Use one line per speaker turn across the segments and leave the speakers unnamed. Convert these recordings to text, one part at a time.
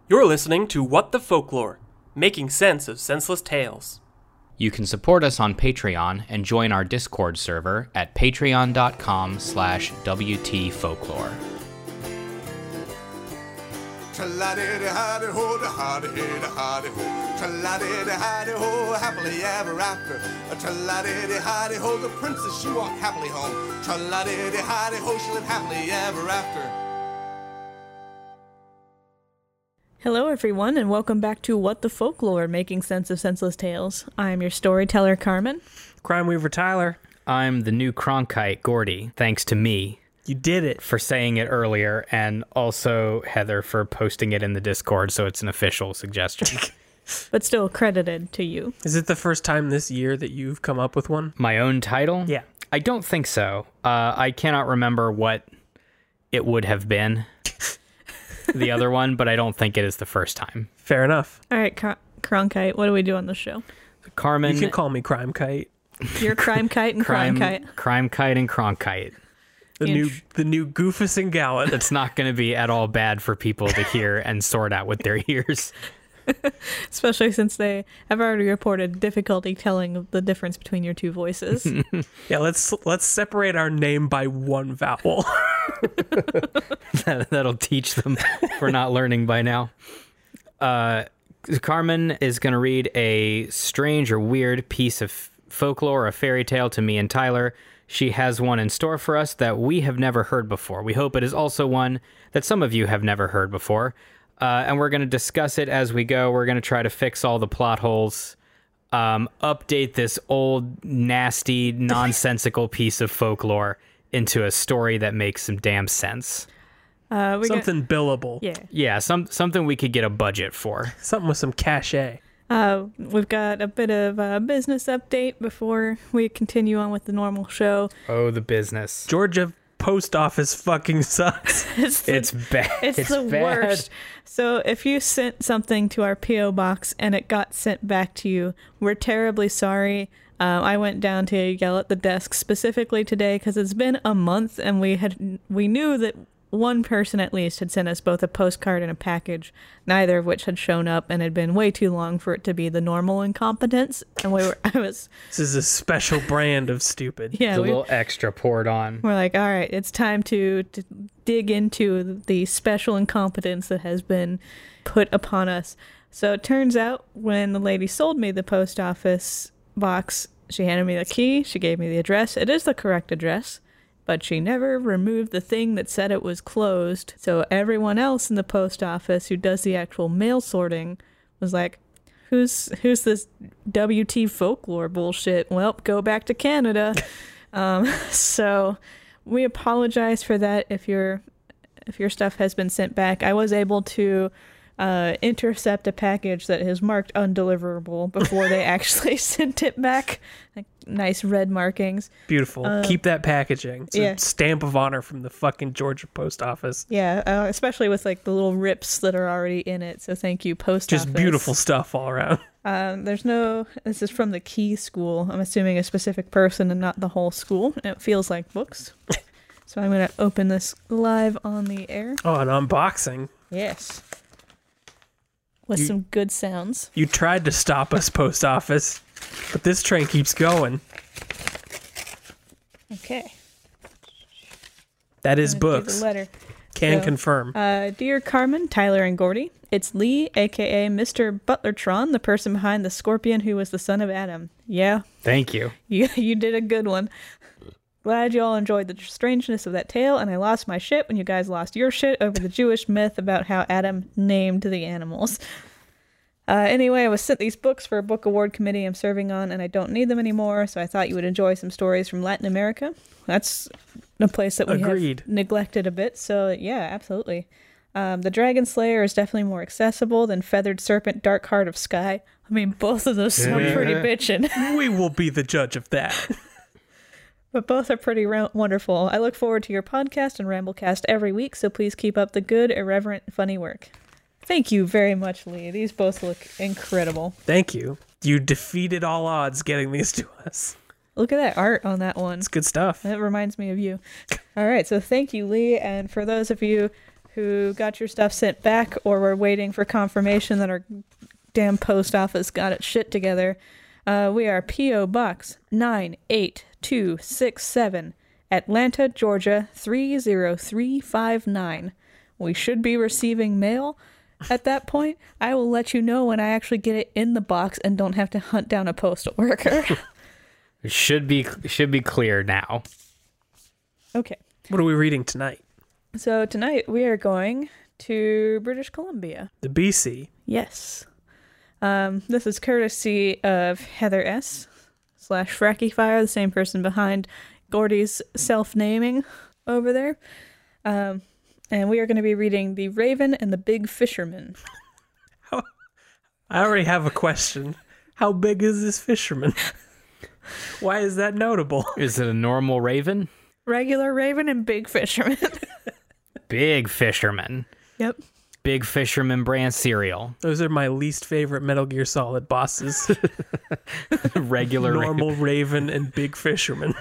You're listening to What the Folklore, making sense of senseless tales.
You can support us on Patreon and join our Discord server at patreon.com/WTfolklore.
Tra-la-di-di-hi-di-ho, da-hi-di-hi-di-hi-di-ho. Tra-la-di-di-hi-di-ho, happily ever after. Tra-la-di-di-hi-di-ho, the princess, she walked happily home. Tra-la-di-di-hi-di-ho, she lived happily ever after.
Hello everyone, and welcome back to What the Folklore, making sense of senseless tales. I am your storyteller, Carmen.
Crime Weaver Tyler.
I'm the new Cronkite, Gordy, thanks to me.
You did it.
For saying it earlier, and also Heather for posting it in the Discord, so it's an official suggestion.
But still credited to you.
Is it the first time this year that you've come up with one?
My own title?
Yeah.
I don't think so. I cannot remember what it would have been, the other one, but I don't think it is the first time.
Fair enough.
All right, Cronkite, what do we do on the show?
Carmen.
You can call me Crime Kite.
You're Crime Kite and Crime Kite.
Crime Kite and Cronkite.
The new Goofus and Gallant.
It's not going to be at all bad for people to hear and sort out with their ears.
Especially since they have already reported difficulty telling the difference between your two voices.
Yeah, let's separate our name by one vowel.
That'll teach them if we're not learning by now. Carmen is going to read a strange or weird piece of folklore, a fairy tale to me and Tyler. She has one in store for us that we have never heard before. We hope it is also one that some of you have never heard before. And we're going to discuss it as we go. We're going to try to fix all the plot holes, update this old, nasty, nonsensical piece of folklore into a story that makes some damn sense.
Something billable.
Yeah.
Yeah, something we could get a budget for.
Something with some cachet.
We've got a bit of a business update before we continue on with the normal show.
Oh, the business.
Georgia post office fucking sucks.
It's bad.
It's the
bad.
worst. So if you sent something to our P.O. box and it got sent back to you, we're terribly sorry. I went down to yell at the desk specifically today because it's been a month and we knew that one person at least had sent us both a postcard and a package, neither of which had shown up, and had been way too long for it to be the normal incompetence. And this
is a special brand of stupid.
Yeah,
a little extra poured on.
We're like, all right, it's time to dig into the special incompetence that has been put upon us. So it turns out when the lady sold me the post office box, she handed me the key, she gave me the address. It is the correct address, but she never removed the thing that said it was closed. So everyone else in the post office who does the actual mail sorting was like, who's this WT folklore bullshit? Well, go back to Canada. So we apologize for that if your stuff has been sent back. I was able to intercept a package that is marked undeliverable before they actually sent it back. Like, nice red markings.
Beautiful. Keep that packaging. It's a stamp of honor from the fucking Georgia post office.
Yeah, especially with like the little rips that are already in it. So thank you, post office.
Just beautiful stuff all around.
This is from the Key School. I'm assuming a specific person and not the whole school. It feels like books. So I'm going to open this live on the air.
Oh, an unboxing.
Yes. With some good sounds.
You tried to stop us, post office, but this train keeps going.
Okay.
That is books.
The letter.
Can confirm.
Dear Carmen, Tyler, and Gordy, it's Lee, a.k.a. Mr. Butlertron, the person behind the scorpion who was the son of Adam. Yeah.
Thank you.
You did a good one. Glad you all enjoyed the strangeness of that tale, and I lost my shit when you guys lost your shit over the Jewish myth about how Adam named the animals. Anyway, I was sent these books for a book award committee I'm serving on, and I don't need them anymore, so I thought you would enjoy some stories from Latin America. That's a place that we have neglected a bit, so yeah, absolutely. The Dragon Slayer is definitely more accessible than Feathered Serpent, Dark Heart of Sky. I mean, both of those sound pretty bitchin'.
We will be the judge of that.
But both are pretty wonderful. I look forward to your podcast and Ramblecast every week, so please keep up the good, irreverent, funny work. Thank you very much, Lee. These both look incredible.
Thank you. You defeated all odds getting these to us.
Look at that art on that one.
It's good stuff.
That reminds me of you. All right, so thank you, Lee. And for those of you who got your stuff sent back or were waiting for confirmation that our damn post office got its shit together, we are P.O. Box 98267, Atlanta, Georgia 30359. We should be receiving mail at that point. I will let you know when I actually get it in the box and don't have to hunt down a postal worker.
It should be clear now.
Okay.
What are we reading tonight?
So tonight we are going to British Columbia.
The BC.
Yes. This is courtesy of Heather S. / Fracky Fire, the same person behind Gordy's self-naming over there. And we are going to be reading The Raven and the Big Fisherman.
I already have a question. How big is this fisherman? Why is that notable?
Is it a normal raven?
Regular raven and big fisherman.
Big fisherman.
Yep.
Big Fisherman brand cereal.
Those are my least favorite Metal Gear Solid bosses.
Regular
normal raven and big fisherman.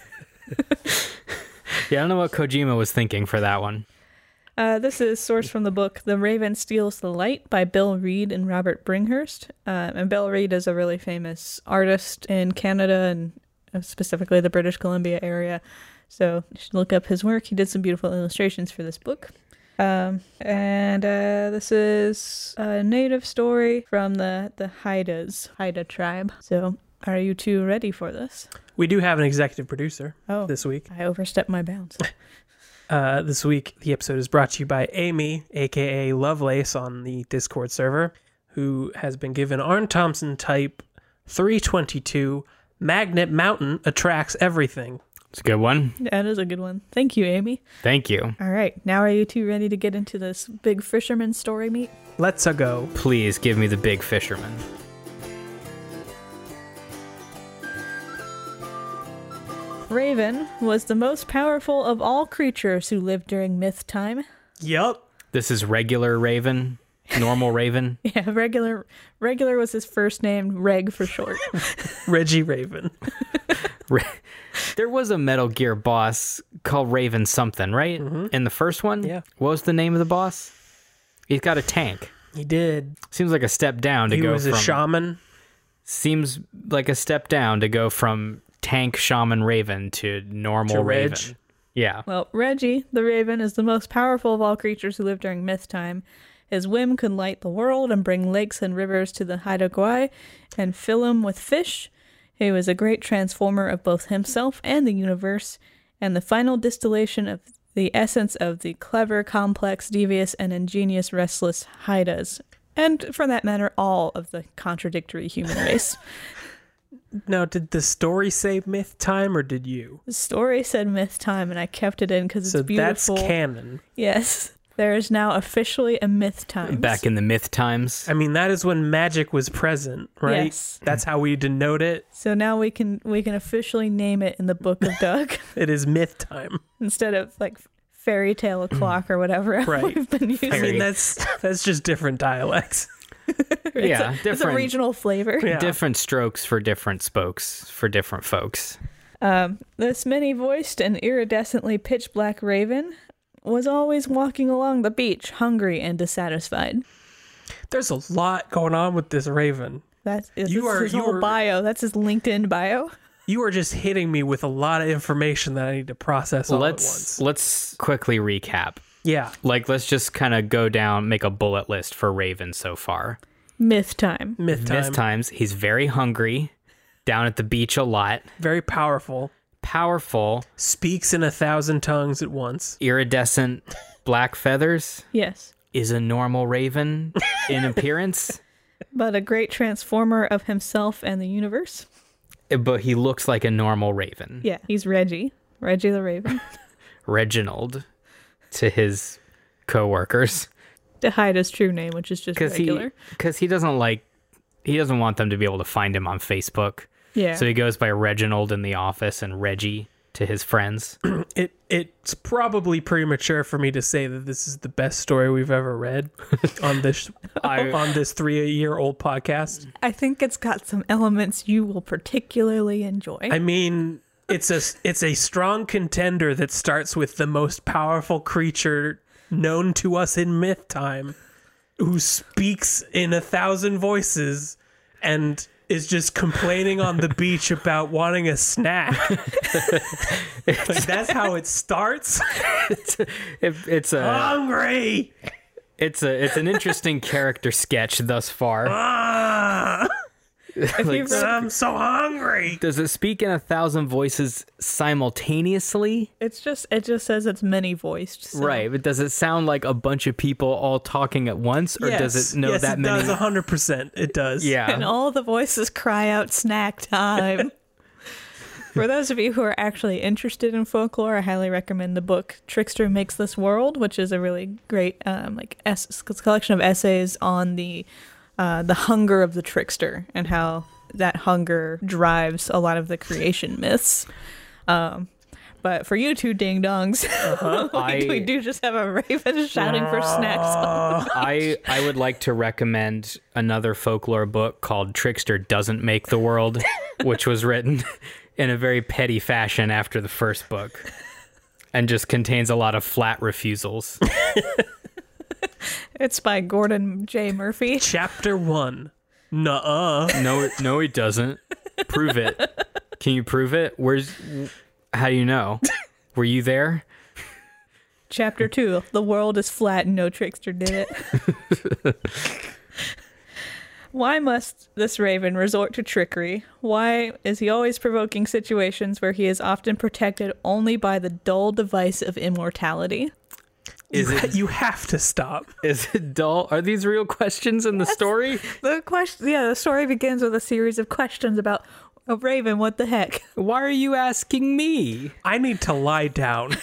Yeah, I don't know what Kojima was thinking for that one.
This is sourced from the book The Raven Steals the Light by Bill Reed and Robert Bringhurst. And Bill Reed is a really famous artist in Canada and specifically the British Columbia area. So you should look up his work. He did some beautiful illustrations for this book. This is a native story from the Haida tribe. So are you two ready for this?
We do have an executive producer this week.
I overstepped my bounds.
This week, the episode is brought to you by Amy, a.k.a. Lovelace, on the Discord server, who has been given Arn Thompson Type 322. Magnet Mountain attracts everything.
It's a good one.
That is a good one. Thank you, Amy.
Thank you.
All right. Now are you two ready to get into this big fisherman story meet?
Let's go.
Please give me the Big Fisherman.
Raven was the most powerful of all creatures who lived during myth time.
Yup.
This is regular raven. Normal raven.
Yeah, regular was his first name, Reg for short.
Reggie Raven.
There was a Metal Gear boss called Raven something, right?
Mm-hmm.
In the first one?
Yeah.
What was the name of the boss? He's got a tank.
He did.
Seems like a step down to go from...
He was a shaman.
Seems like a step down to go from tank shaman Raven to normal Raven.
Reg.
Yeah.
Well, Reggie, the Raven, is the most powerful of all creatures who lived during myth time. His whim could light the world and bring lakes and rivers to the Haida Gwaii and fill them with fish. He was a great transformer of both himself and the universe, and the final distillation of the essence of the clever, complex, devious, and ingenious restless Haidas. And, for that matter, all of the contradictory human race.
Now, did the story say myth time, or did you?
The story said myth time, and I kept it in because it's beautiful.
So that's canon.
Yes. There is now officially a myth time.
Back in the myth times.
I mean, that is when magic was present, right?
Yes.
That's how we denote it.
So now we can officially name it in the Book of Doug.
It is myth time.
Instead of like fairy tale o'clock or whatever
right.
we've been using.
I mean, that's just different dialects.
Yeah,
it's a regional flavor.
Yeah.
Different strokes for different spokes for different folks.
This many-voiced and iridescently pitch-black raven was always walking along the beach, hungry and dissatisfied.
There's a lot going on with this raven.
That's his whole bio. That's his LinkedIn bio.
You are just hitting me with a lot of information that I need to process all at once.
Let's quickly recap.
Yeah.
Let's just kind of go down, make a bullet list for Raven so far.
Myth time.
Myth time.
Myth times. He's very hungry, down at the beach a lot.
Very powerful.
Speaks
in 1,000 tongues at once.
Iridescent black feathers.
Yes.
Is a normal raven in appearance.
But a great transformer of himself and the universe.
But he looks like a normal raven.
Yeah, he's Reggie. Reggie the Raven.
Reginald to his co-workers.
To hide his true name, which is just regular.
Because he doesn't want them to be able to find him on Facebook.
Yeah.
So he goes by Reginald in the office and Reggie to his friends.
It's probably premature for me to say that this is the best story we've ever read on this 3-year-old podcast.
I think it's got some elements you will particularly enjoy.
I mean, it's a strong contender that starts with the most powerful creature known to us in myth time, who speaks in 1,000 voices and is just complaining on the beach about wanting a snack. Like, that's how it starts.
It's
Hungry.
It's an interesting character sketch thus far. Like,
I'm so hungry.
does it speak in 1,000 voices simultaneously?
it just says it's many voiced. So.
Right, but does it sound like a bunch of people all talking at once, or does it know that many?
Yes, it does. 100%. It does.
Yeah.
And all the voices cry out snack time. For those of you who are actually interested in folklore, I highly recommend the book Trickster Makes This World, which is a really great collection of essays on the hunger of the trickster and how that hunger drives a lot of the creation myths. But for you two ding-dongs, we do just have a raven shouting for snacks.
I would like to recommend another folklore book called Trickster Doesn't Make the World, which was written in a very petty fashion after the first book and just contains a lot of flat refusals.
It's by Gordon J. Murphy.
Chapter 1. Nuh-uh.
No, it doesn't. Prove it. Can you prove it? How do you know? Were you there?
Chapter 2. The world is flat and no trickster did it. Why must this raven resort to trickery? Why is he always provoking situations where he is often protected only by the dull device of immortality?
You have to stop.
Is it dull? Are these real questions in the story?
The story begins with a series of questions about a raven. What the heck?
Why are you asking me?
I need to lie down.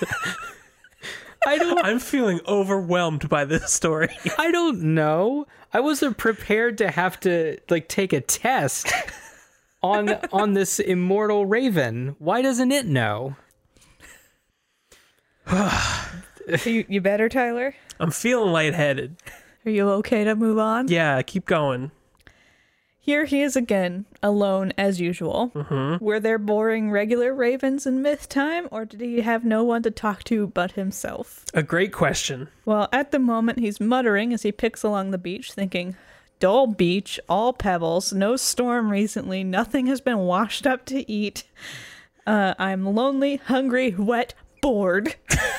I don't.
I'm feeling overwhelmed by this story.
I don't know. I wasn't prepared to have to take a test on this immortal raven. Why doesn't it know?
You better, Tyler?
I'm feeling lightheaded.
Are you okay to move on?
Yeah, keep going.
Here he is again, alone as usual. Mm-hmm. Were there boring regular ravens in myth time, or did he have no one to talk to but himself?
A great question.
Well, at the moment he's muttering as he picks along the beach, thinking, dull beach, all pebbles, no storm recently, nothing has been washed up to eat. I'm lonely, hungry, wet, bored.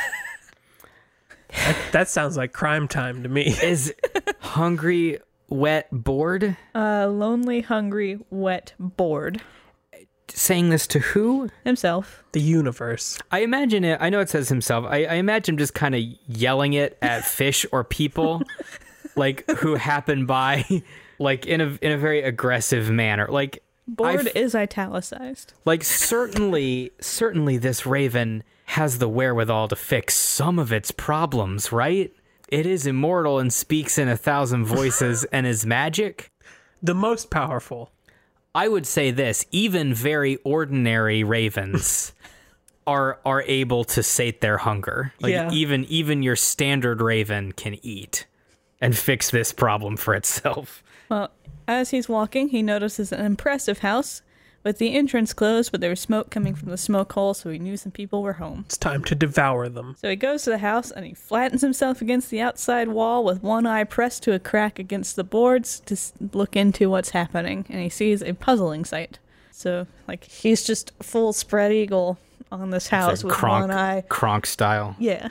That sounds like crime time to me.
Is hungry, wet, bored?
Lonely, hungry, wet, bored.
Saying this to who?
Himself.
The universe.
I imagine it. I know it says himself. I imagine just kind of yelling it at fish or people, who happen by, in a very aggressive manner.
Bored is italicized.
Certainly this raven has the wherewithal to fix some of its problems, right? It is immortal and speaks in 1,000 voices and is magic.
The most powerful.
I would say this, even very ordinary ravens are able to sate their hunger. Even your standard raven can eat and fix this problem for itself.
Well, as he's walking, he notices an impressive house with the entrance closed, but there was smoke coming from the smoke hole, so he knew some people were home.
It's time to devour them.
So he goes to the house and he flattens himself against the outside wall with one eye pressed to a crack against the boards to look into what's happening, and he sees a puzzling sight. So, he's just full spread eagle on this house with one eye.
Kronk style.
Yeah.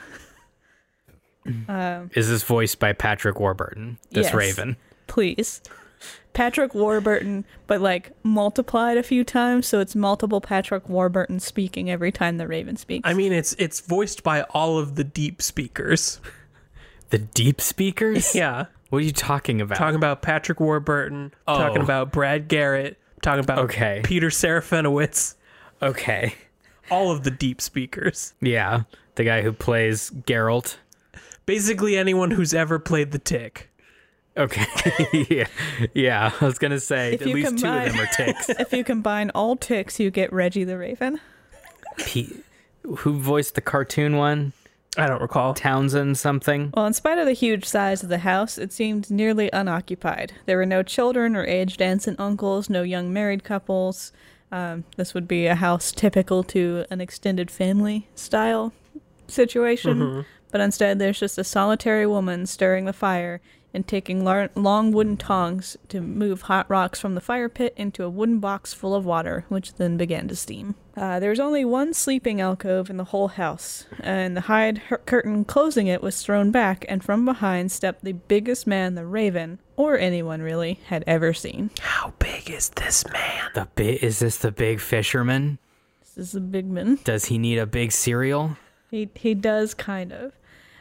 Is this voiced by Patrick Warburton, this
yes,
raven?
Please. Patrick Warburton, but multiplied a few times, so it's multiple Patrick Warburton speaking every time the raven speaks.
I mean, it's voiced by all of the deep speakers.
The deep speakers?
Yeah.
What are you talking about?
Talking about Patrick Warburton, talking about Brad Garrett, talking about Peter Serafinowicz.
Okay.
All of the deep speakers.
Yeah. The guy who plays Geralt.
Basically anyone who's ever played the Tick.
Okay. Yeah. I was going to say, at least two of them are ticks.
If you combine all ticks, you get Reggie the Raven.
Who voiced the cartoon one?
I don't recall.
Townsend something?
Well, in spite of the huge size of the house, it seemed nearly unoccupied. There were no children or aged aunts and uncles, no young married couples. This would be a house typical to an extended family style situation. Mm-hmm. but instead there's just a solitary woman stirring the fire and taking long wooden tongs to move hot rocks from the fire pit into a wooden box full of water, which then began to steam. There's only one sleeping alcove in the whole house, and the hide curtain closing it was thrown back, and from behind stepped the biggest man the Raven, or anyone really, had ever seen.
How big is this man?
Is this the big fisherman?
This is the big man.
Does he need a big cereal?
He does, kind of.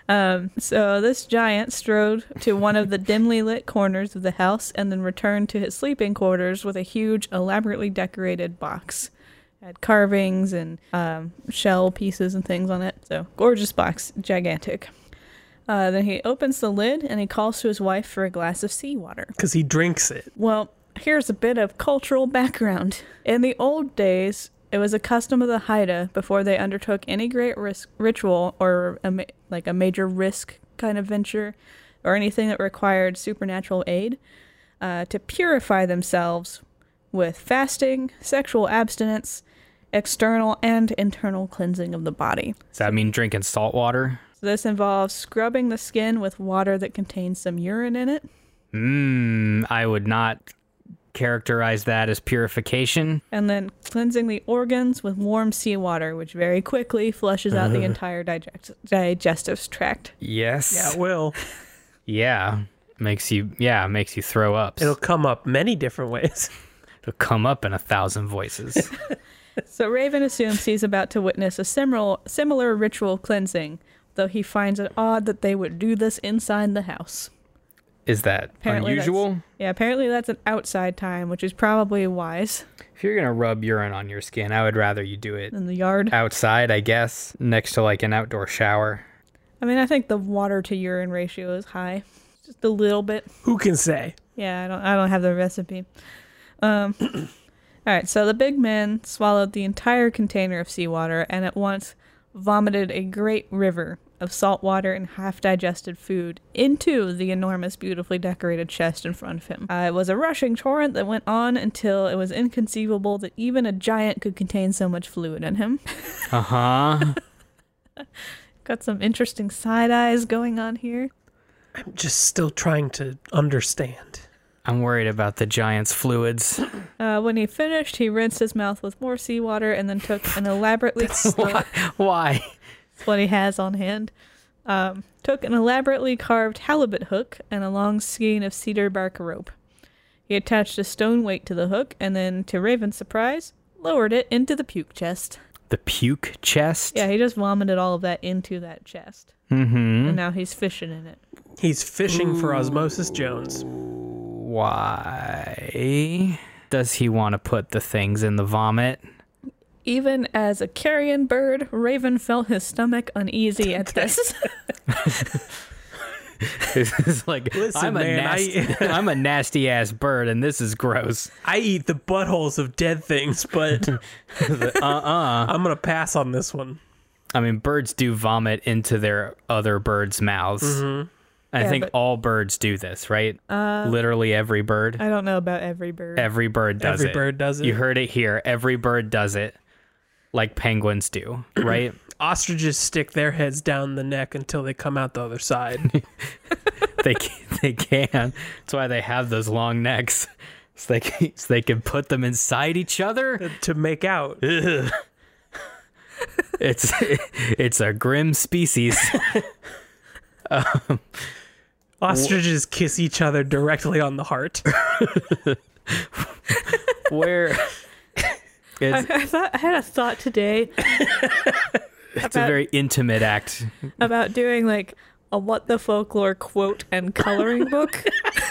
So this giant strode to one of the dimly lit corners of the house and then returned to his sleeping quarters with a huge, elaborately decorated box. It had carvings and shell pieces and things on it. So, gorgeous box, gigantic. Then he opens the lid and he calls to his wife for a glass of seawater.
Because he drinks it.
Well, here's a bit of cultural background. In the old days, it was a custom of the Haida, before they undertook any great ritual or a major risk kind of venture or anything that required supernatural aid, to purify themselves with fasting, sexual abstinence, external and internal cleansing of the body.
Does that mean drinking salt water?
So this involves scrubbing the skin with water that contains some urine in it.
I would not characterize that as purification.
And then cleansing the organs with warm seawater, which very quickly flushes out the entire digestive tract.
Yes.
Yeah, it will.
Yeah. Makes you throw up.
It'll come up many different ways.
It'll come up in 1,000 voices.
So Raven assumes he's about to witness a similar ritual cleansing, though he finds it odd that they would do this inside the house.
Is that unusual?
Apparently that's an outside time, which is probably wise.
If you're going to rub urine on your skin, I would rather you do it
in the yard.
Outside, I guess, next to like an outdoor shower.
I mean, I think the water to urine ratio is high. Just a little bit.
Who can say?
Yeah, I don't have the recipe. All right, so the big man swallowed the entire container of seawater and at once vomited a great river of salt water and half-digested food into the enormous, beautifully decorated chest in front of him. It was a rushing torrent that went on until it was inconceivable that even a giant could contain so much fluid in him.
Uh-huh.
Got some interesting side eyes going on here.
I'm just still trying to understand.
I'm worried about the giant's fluids.
When he finished, he rinsed his mouth with more seawater and then took an elaborately...
Why?
That's what he has on hand. Took an elaborately carved halibut hook and a long skein of cedar bark rope. He attached a stone weight to the hook and then, to Raven's surprise, lowered it into the puke chest.
The puke chest?
Yeah, he just vomited all of that into that chest.
Mm-hmm.
And now he's fishing in it.
He's fishing for Osmosis Jones.
Why does he want to put the things in the vomit?
Even as a carrion bird, Raven felt his stomach uneasy at this.
It's like,
listen,
I'm a nasty ass bird, and this is gross.
I eat the buttholes of dead things, but I'm gonna pass on this one.
I mean, birds do vomit into their other birds' mouths. Mm-hmm. I think all birds do this, right? Literally every bird.
I don't know about every bird.
Every bird does it.
Every bird does it.
You heard it here. Every bird does it, like penguins do, right?
Ostriches stick their heads down the neck until they come out the other side.
They can. That's why they have those long necks, so they can put them inside each other
to make out.
It's a grim species.
Ostriches kiss each other directly on the heart.
Where
I had a thought today.
It's a very intimate act.
About doing like a What the Folklore quote and coloring book.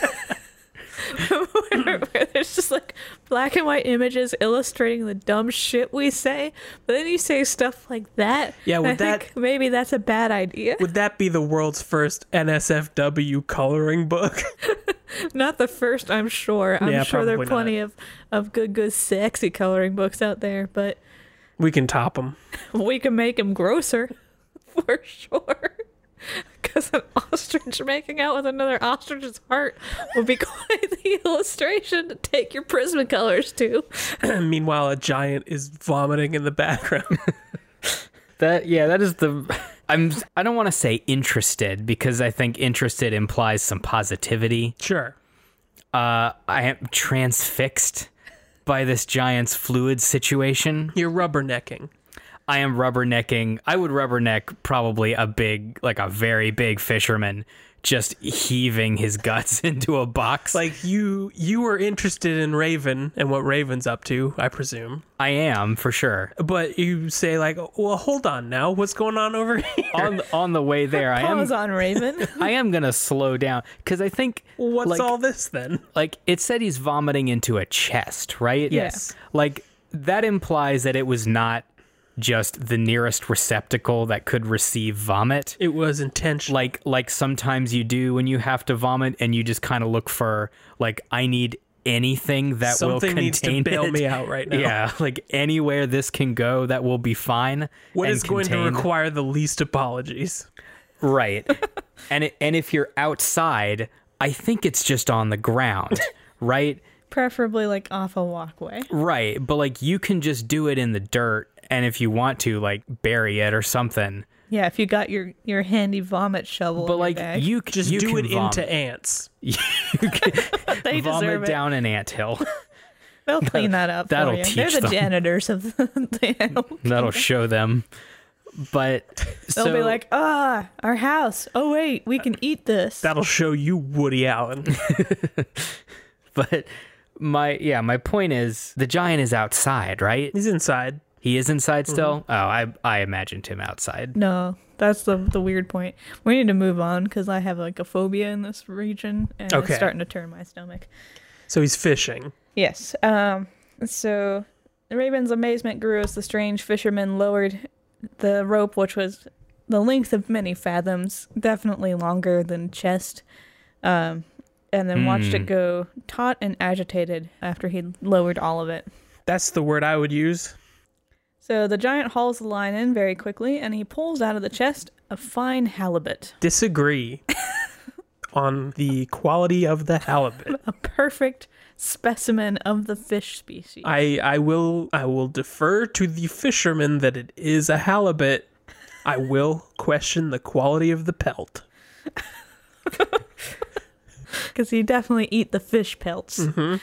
where there's just like black and white images illustrating the dumb shit we say, but then you say stuff like that.
Yeah,
I think maybe that's a bad idea.
Would that be the world's first NSFW coloring book?
Not the first, I'm sure. I'm sure there are plenty of good sexy coloring books out there, but
we can top them. We
can make them grosser, for sure. Because an ostrich making out with another ostrich's heart would be quite the illustration to take your Prismacolors to.
Meanwhile, a giant is vomiting in the background.
That is the... I don't want to say interested because I think interested implies some positivity.
Sure.
I am transfixed by this giant's fluid situation.
You're rubbernecking.
I am rubbernecking. I would rubberneck probably a very big fisherman just heaving his guts into a box.
Like you were interested in Raven and what Raven's up to, I presume.
I am, for sure.
But you say like, well, hold on now. What's going on over here?
On the way there,
Pause on Raven.
I am going to slow down because I think...
What's all this then?
Like, it said he's vomiting into a chest, right?
Yes.
Like, that implies that it was not just the nearest receptacle that could receive vomit.
It was intentional.
Like sometimes you do when you have to vomit and you just kind of look for, like, I need anything that will contain
needs to bail me out right now.
Yeah, like anywhere this can go that will be fine.
What is going to require the least apologies?
Right. and if you're outside, I think it's just on the ground, right?
Preferably like off a walkway.
Right, but like you can just do it in the dirt, and if you want to, like, bury it or something.
Yeah, if you got your handy vomit shovel.
But
in
like
your bag.
you
Just
you
do
can
it
vomit.
into ants.
You can
They deserve
vomit
it.
down an anthill.
They'll clean that up.
That'll
for you.
teach
They're the
them.
janitors of the animal.
That'll show them. But
They'll be like, our house. Oh wait, we can eat this.
That'll show you Woody Allen.
but my point is the giant is outside, right?
He's inside.
He is inside still? Oh, I imagined him outside.
No, that's the weird point. We need to move on because I have like a phobia in this region, and
Okay.
it's starting to turn my stomach.
So he's fishing.
Yes. So the Raven's amazement grew as the strange fisherman lowered the rope, which was the length of many fathoms, definitely longer than chest, and then watched it go taut and agitated after he'd lowered all of it.
That's the word I would use.
So the giant hauls the line in very quickly, and he pulls out of the chest a fine halibut.
Disagree on the quality of the halibut.
A perfect specimen of the fish species.
I will defer to the fisherman that it is a halibut. I will question the quality of the pelt.
Because you definitely eat the fish pelts.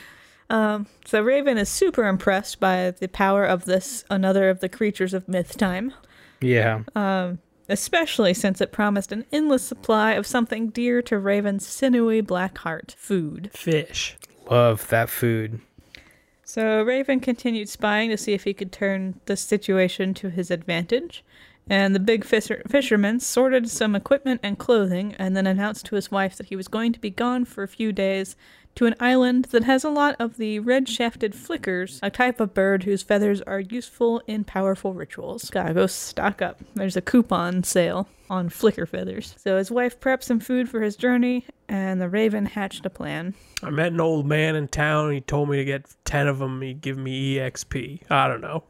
So Raven is super impressed by the power of this, another of the creatures of myth time.
Yeah.
Especially since it promised an endless supply of something dear to Raven's sinewy black heart, food.
Fish.
Love that food.
So Raven continued spying to see if he could turn the situation to his advantage. And the big fisherman sorted some equipment and clothing and then announced to his wife that he was going to be gone for a few days to an island that has a lot of the red-shafted flickers, a type of bird whose feathers are useful in powerful rituals. Gotta go stock up. There's a coupon sale on flicker feathers. So his wife prepped some food for his journey, and the Raven hatched a plan.
I met an old man in town. He told me to get 10 of them. He'd give me EXP. I don't know.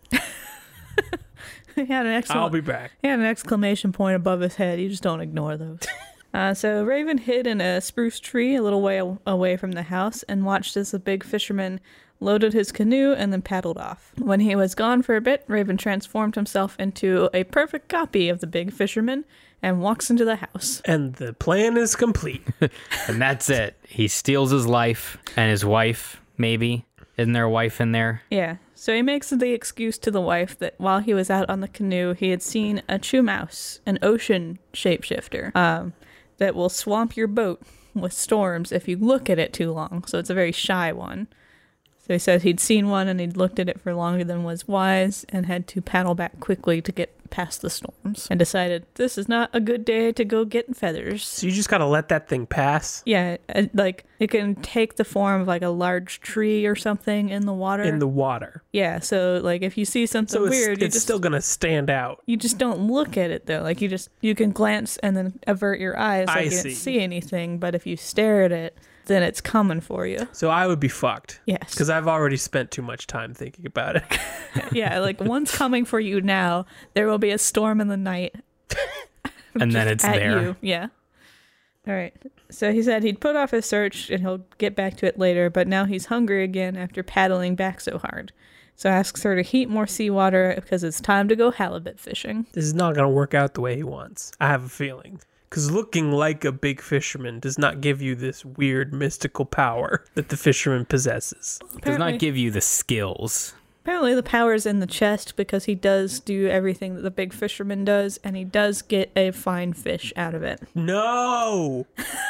He had
I'll be back.
He had an exclamation point above his head. You just don't ignore those. So Raven hid in a spruce tree a little way away from the house and watched as the big fisherman loaded his canoe and then paddled off. When he was gone for a bit, Raven transformed himself into a perfect copy of the big fisherman and walks into the house.
And the plan is complete.
And that's it. He steals his life and his wife, maybe. Isn't there a wife in there?
Yeah. So he makes the excuse to the wife that while he was out on the canoe, he had seen a Chumaus, an ocean shapeshifter, that will swamp your boat with storms if you look at it too long. So it's a very shy one. So he says he'd seen one and he'd looked at it for longer than was wise and had to paddle back quickly to get past the storms and decided this is not a good day to go get feathers.
So you just gotta let that thing pass
Yeah, like it can take the form of like a large tree or something in the water.
in the water.
Yeah, so like if you see something
So
weird,
it's still gonna stand out.
you just don't look at it though. Like you can glance and then avert your eyes like
I
you
see.
didn't see anything, but if you stare at it, then it's coming for you.
So I would be fucked.
Yes.
Because I've already spent too much time thinking about it.
Yeah, like one's coming for you now. There will be a storm in the night.
And then it's
at
there.
you. Yeah. All right. So he said he'd put off his search and he'll get back to it later, but now he's hungry again after paddling back so hard. So asks her to heat more seawater because it's time to go halibut fishing.
This is not going to work out the way he wants. I have a feeling. Because looking like a big fisherman does not give you this weird mystical power that the fisherman possesses.
Does not give you the skills.
Apparently the power's in the chest because he does do everything that the big fisherman does, and he does get a fine fish out of it.
No!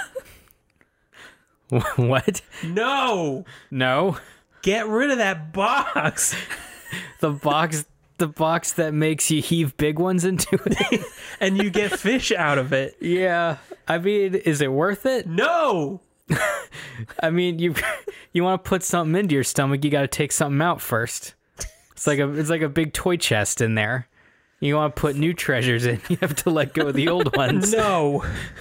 What?
No!
No.
Get rid of that box!
The box that makes you heave big ones into it.
And you get fish out of it.
Yeah. I mean, is it worth it?
No!
I mean, you want to put something into your stomach, you got to take something out first. It's like a big toy chest in there. You want to put new treasures in, you have to let go of the old ones.
No.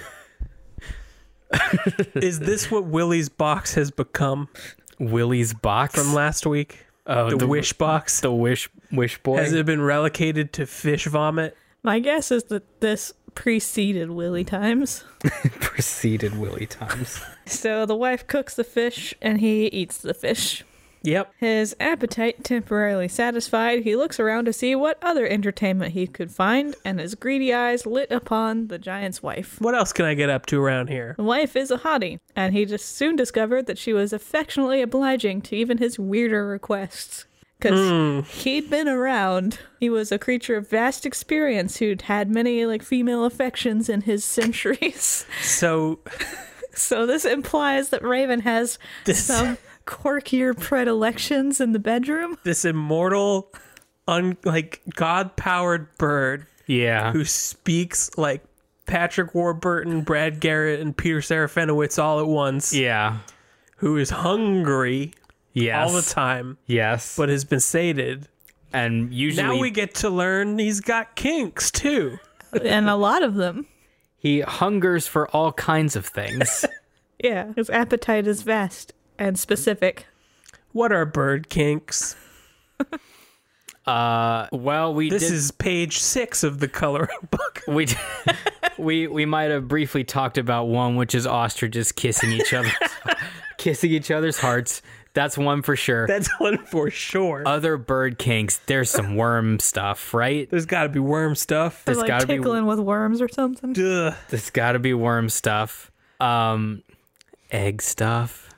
Is this what Willie's box has become
Willie's box
from last week?
Oh,
the wish box?
The wish boy.
Has it been relegated to fish vomit?
My guess is that this preceded Willie times.
Preceded Willie times.
So the wife cooks the fish and he eats the fish.
Yep.
His appetite temporarily satisfied, he looks around to see what other entertainment he could find, and his greedy eyes lit upon the giant's wife.
What else can I get up to around here?
The wife is a hottie, and he just soon discovered that she was affectionately obliging to even his weirder requests. Because he'd been around. He was a creature of vast experience who'd had many, female affections in his centuries.
So
this implies that Raven has some quirkier predilections in the bedroom.
This immortal, God-powered bird
Yeah.
who speaks like Patrick Warburton, Brad Garrett, and Peter Serafinowicz all at once.
Yeah.
Who is hungry
Yes.
all the time,
Yes.
but has been sated.
And usually
Now we get to learn he's got kinks, too.
And a lot of them.
he hungers for all kinds of things.
Yeah, his appetite is vast and specific.
What are bird kinks?
Well,
This is page 6 of the coloring book.
we might have briefly talked about one, which is ostriches kissing each other's hearts. That's one for sure.
That's one for sure.
Other bird kinks, there's some worm stuff, right?
There's got to be worm stuff.
There's
Like
gotta be
tickling with worms or something.
Ugh.
there's got to be worm stuff. Egg stuff.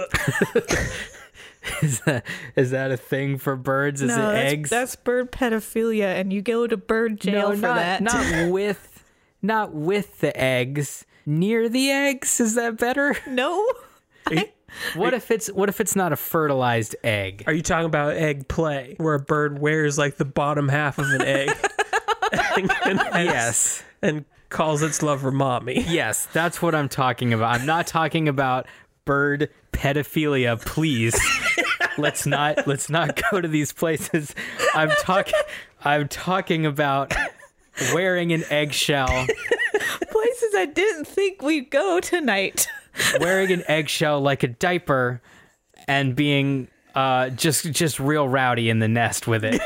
Is that a thing for birds? Is
No,
it eggs?
that's bird pedophilia, and you go to bird jail for that.
Not with the eggs. Near the eggs, is that better?
No.
What if it's not a fertilized egg?
Are you talking about egg play, where a bird wears like the bottom half of an egg
Yes.
and calls its lover mommy?
Yes, that's what I'm talking about. I'm not talking about bird pedophilia, please. Let's not go to these places. I'm talking about wearing an eggshell.
Places I didn't think we'd go tonight.
Wearing an eggshell like a diaper and being just real rowdy in the nest with it.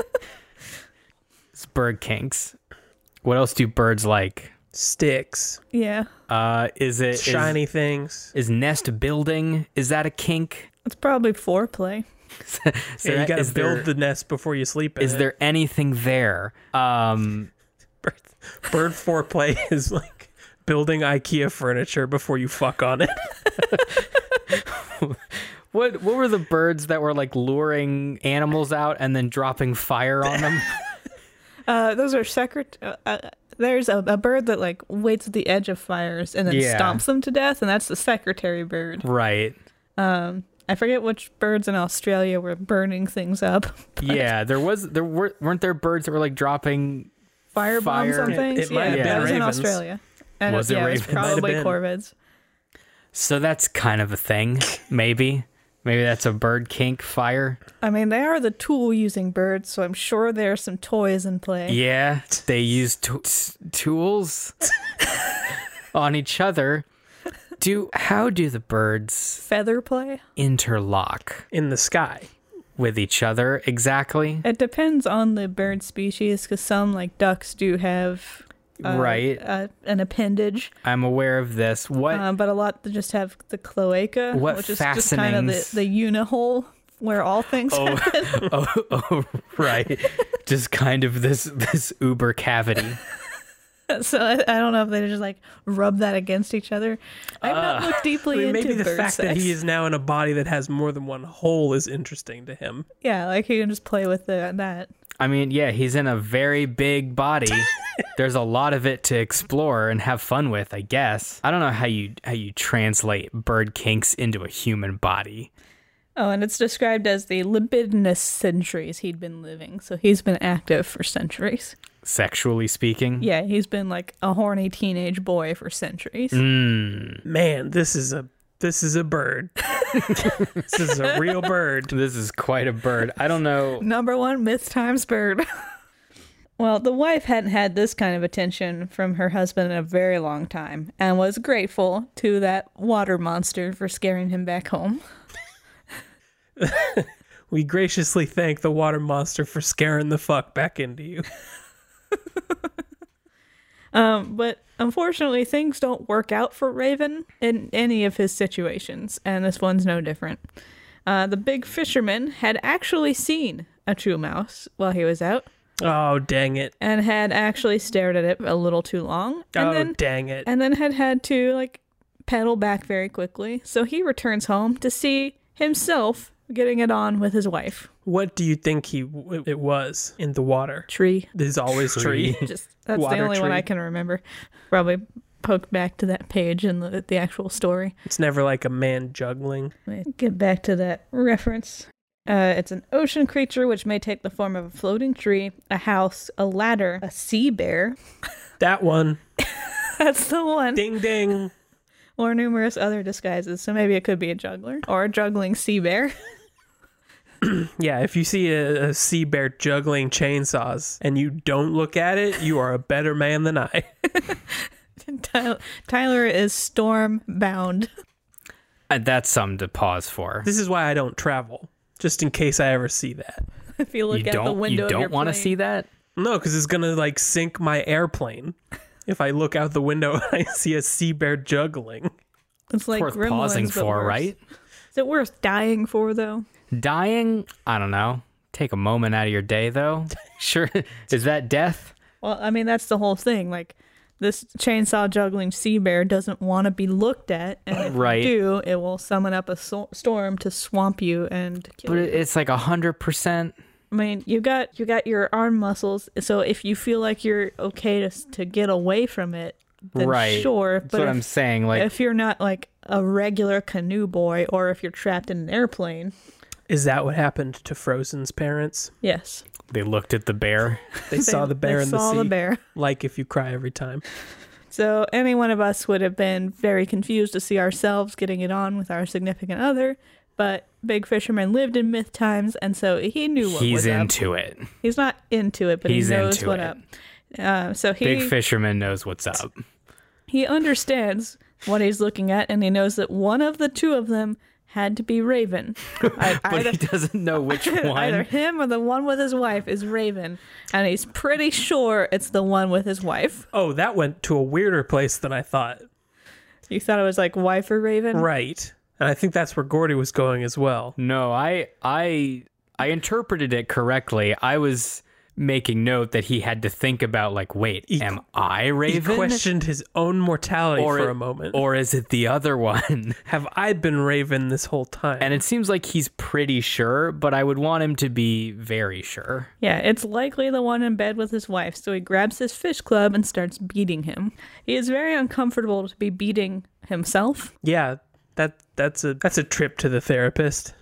It's bird kinks. What else do birds like?
Sticks,
Yeah.
Is
shiny things.
is nest building? Is that a kink?
It's probably foreplay.
Yeah, you gotta build the nest before you sleep in
Is
it.
there anything there?
Bird foreplay is like building IKEA furniture before you fuck on it.
What were the birds that were like luring animals out and then dropping fire on them?
Those are there's a bird that waits at the edge of fires and then
Yeah.
stomps them to death, and that's the secretary bird.
Right.
I forget which birds in Australia were burning things up.
Yeah, weren't there birds that were like dropping
Fire bombs
Fire.
on things.
It might have
been
that was in
ravens.
Australia. And
Was it
yeah,
ravens?
It
It might
was
have
probably
been.
corvids.
So that's kind of a thing, maybe. Maybe that's a bird kink fire.
I mean, they are the tool-using birds, so I'm sure there are some toys in play.
Yeah, they use tools on each other. How do the birds
Feather play?
interlock
In the sky.
with each other exactly?
It depends on the bird species, because some, like ducks, do have
Right.
an appendage,
I'm aware of this. What?
but a lot just have the cloaca,
What
which is just kind of
fastenings?
the unihole where all things happen.
Oh, right. Just kind of this uber cavity.
So I don't know if they just like rub that against each other. I've not looked deeply into
maybe the
bird
fact that
sex.
he is now in a body that has more than one hole is interesting to him.
Yeah, like he can just play with that.
I mean, yeah, he's in a very big body. There's a lot of it to explore and have fun with, I guess. I don't know how you translate bird kinks into a human body.
Oh, and it's described as the libidinous centuries he'd been living. So he's been active for centuries.
Sexually speaking.
Yeah, he's been like a horny teenage boy for centuries.
Man, this is a bird. This is a real bird.
This is quite a bird. I don't know.
Number one myth times bird. Well, the wife hadn't had this kind of attention from her husband in a very long time and was grateful to that water monster for scaring him back home.
We graciously thank the water monster for scaring the fuck back into you.
But unfortunately, things don't work out for Raven in any of his situations, and this one's no different. The big fisherman had actually seen a true mouse while he was out,
Oh, dang it.
and had actually stared at it a little too long, and
Dang it.
then had to like pedal back very quickly. So he returns home to see himself getting it on with his wife.
What do you think it was in the water?
Tree.
There's always tree.
Just that's the
Water
only one
tree.
I can remember. Probably poke back to that page in the actual story.
It's never like a man juggling.
Let me get back to that reference. It's an ocean creature which may take the form of a floating tree, a house, a ladder, a sea bear.
That one.
That's the one.
Ding ding.
Or numerous other disguises. So maybe it could be a juggler or a juggling sea bear.
Yeah, if you see a sea bear juggling chainsaws and you don't look at it, you are a better man than I.
Tyler is storm bound.
That's something to pause for.
This is why I don't travel, just in case I ever see that.
If you look
You
out the
don't
window,
you
of your
don't want to
plane.
see that?
No, because it's gonna like sink my airplane if I look out the window and I see a sea bear juggling.
It's like
Worth
Gremlins,
pausing
but
for,
worse.
right?
Is it worth dying for though?
Dying? I don't know. Take a moment out of your day, though. Sure. Is that death?
Well, I mean that's the whole thing. Like this chainsaw juggling sea bear doesn't want to be looked at, and if
Right.
you do, it will summon up a storm to swamp you and kill
But
you.
it's like 100%.
I mean, you got your arm muscles, so if you feel like you're okay to get away from it, then
Right.
sure.
That's
But
what I'm saying. Like,
if you're not like a regular canoe boy, or if you're trapped in an airplane,
Is that what happened to Frozen's parents?
yes,
they looked at the bear.
They saw the bear
they
in the
saw
sea.
the bear.
Like if you cry every time.
So any one of us would have been very confused to see ourselves getting it on with our significant other. But Big Fisherman lived in myth times, and so he knew what
He's
was up.
into it.
He's not into it, but
He's
he knows
into
what
it.
up. So
Big fisherman knows what's up.
he understands what he's looking at, and he knows that one of the two of them had to be Raven.
But he doesn't know which
Either
one.
him or the one with his wife is Raven, and he's pretty sure it's the one with his wife.
Oh, that went to a weirder place than I thought.
You thought it was like wife or Raven?
Right. And I think that's where Gordy was going as well.
No, I interpreted it correctly. I was making note that he had to think about, like, wait, am I
He
Raven?
questioned his own mortality for a moment.
Or is it the other one?
Have I been Raven this whole time?
And it seems like he's pretty sure, but I would want him to be very sure.
Yeah, it's likely the one in bed with his wife, so he grabs his fish club and starts beating him. He is very uncomfortable to be beating himself.
Yeah, that's a trip to the therapist.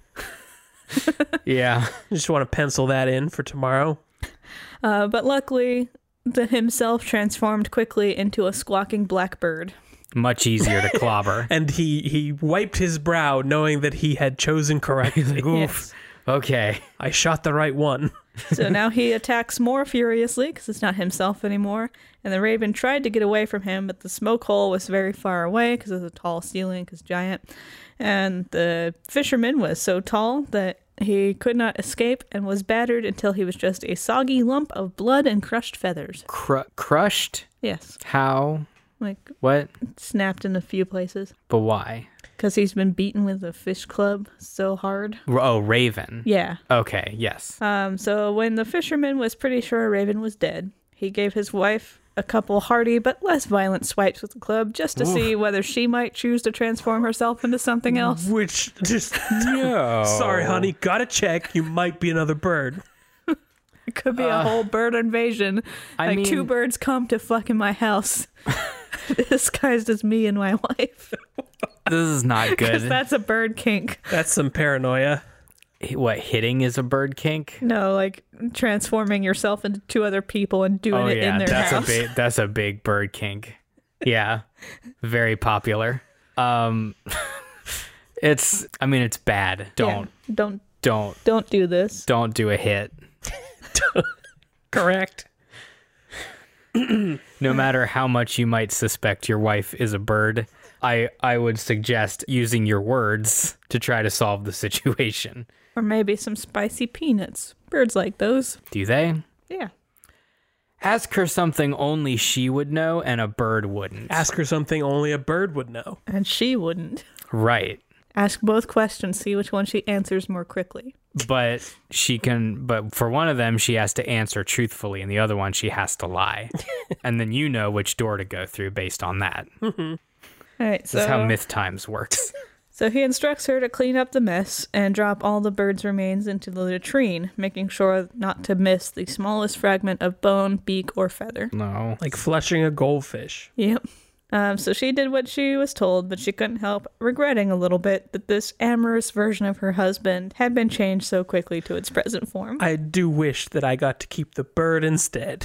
Yeah.
I just want to pencil that in for tomorrow.
But luckily, the himself transformed quickly into a squawking blackbird.
Much easier to clobber.
And he wiped his brow knowing that he had chosen correctly.
Like, oof.
Yes.
Okay.
I shot the right one.
So now he attacks more furiously because it's not himself anymore. And the raven tried to get away from him, but the smoke hole was very far away because of the tall ceiling, because giant. And the fisherman was so tall that he could not escape and was battered until he was just a soggy lump of blood and crushed feathers.
Crushed?
Yes,
How?
like
What?
snapped in a few places.
But why?
because he's been beaten with a fish club so hard.
Oh, Raven.
Yeah.
Okay, yes.
So when the fisherman was pretty sure Raven was dead, he gave his wife a couple hearty but less violent swipes with the club just to see whether she might choose to transform herself into something else.
Which just
No.
sorry, honey, gotta check. You might be another bird.
It could be a whole bird invasion.
I mean,
2 birds come to fuck in my house, disguised as me and my wife.
this is not
Because
good.
that's a bird kink.
That's some paranoia.
What, hitting is a bird kink?
No, like transforming yourself into 2 other people and doing it in their house.
That's a big bird kink. Yeah. Very popular. It's bad.
Yeah,
Don't
don't do this.
don't do a hit.
Correct.
No matter how much you might suspect your wife is a bird, I would suggest using your words to try to solve the situation.
Or maybe some spicy peanuts. Birds like those.
Do they?
Yeah.
Ask her something only she would know and a bird wouldn't.
Ask her something only a bird would know.
And she wouldn't.
Right.
Ask both questions, see which one she answers more quickly.
But for one of them, she has to answer truthfully, and the other one, she has to lie. And then you know which door to go through based on that.
All right,
This is how Myth Times works.
So he instructs her to clean up the mess and drop all the bird's remains into the latrine, making sure not to miss the smallest fragment of bone, beak, or feather.
No.
Like flushing a goldfish.
Yep. So she did what she was told, but she couldn't help regretting a little bit that this amorous version of her husband had been changed so quickly to its present form.
I do wish that I got to keep the bird instead.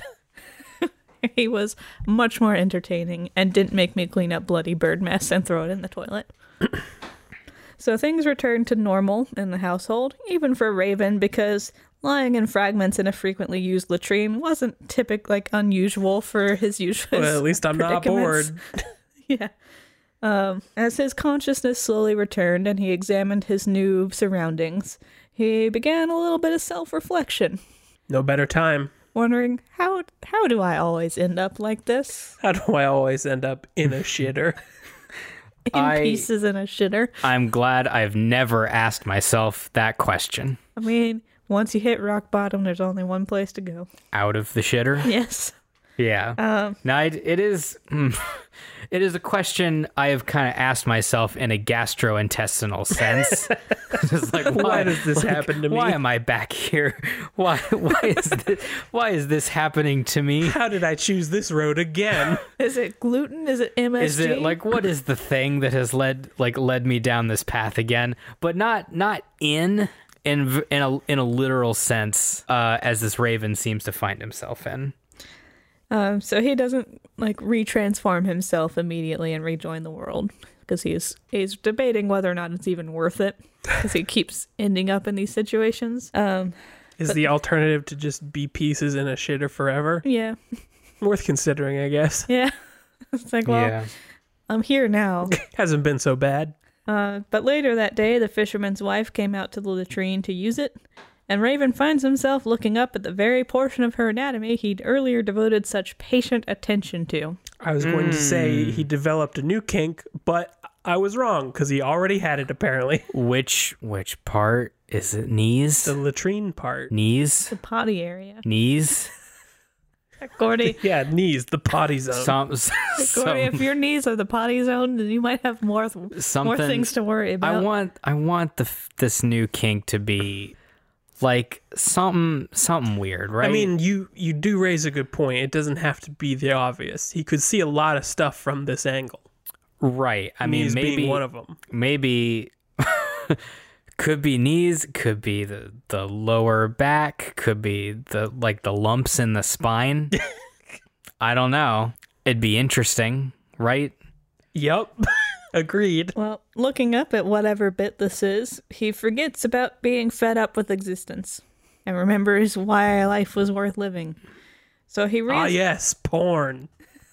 He was much more entertaining and didn't make me clean up bloody bird mess and throw it in the toilet. So things returned to normal in the household, even for Raven, because lying in fragments in a frequently used latrine wasn't unusual for his usual.
Well, at least I'm not bored.
Yeah. As his consciousness slowly returned and he examined his new surroundings, he began a little bit of self-reflection,
No better time.
wondering, how do I always end up like this?
How do I always end up in a shitter?
In pieces in a shitter.
I'm glad I've never asked myself that question.
I mean, once you hit rock bottom, there's only one place to go.
Out of the shitter?
Yes.
Yeah. Now, it is a question I have kind of asked myself in a gastrointestinal sense. Just like,
Why does this happen to me?
Why am I back here? Why is this happening to me?
How did I choose this road again?
Is it gluten? Is it MSG?
Is it like, what is the thing that has led me down this path again? But not in a literal sense, as this Raven seems to find himself in.
So he doesn't retransform himself immediately and rejoin the world because he's debating whether or not it's even worth it because he keeps ending up in these situations.
Is the alternative to just be pieces in a shitter forever?
Yeah.
Worth considering, I guess.
Yeah. It's like, well,
Yeah.
I'm here now.
Hasn't been so bad.
But later that day, the fisherman's wife came out to the latrine to use it, and Raven finds himself looking up at the very portion of her anatomy he'd earlier devoted such patient attention to.
I was going to say he developed a new kink, but I was wrong because he already had it apparently.
Which part is it? Knees?
The latrine part.
Knees?
The potty area.
Knees?
Gordy,
Yeah, knees, the potty zone.
Gordy, if your knees are the potty zone, then you might have more things to worry about.
I want this new kink to be like something weird, right?
I mean, you do raise a good point. It doesn't have to be the obvious. He could see a lot of stuff from this angle.
right. I mean,
Knees
maybe
being one of them.
Maybe could be knees, could be the lower back, could be the lumps in the spine. I don't know. It'd be interesting, right?
Yep. Agreed.
Well, looking up at whatever bit this is, he forgets about being fed up with existence and remembers why life was worth living. So he reads.
Ah, yes, porn.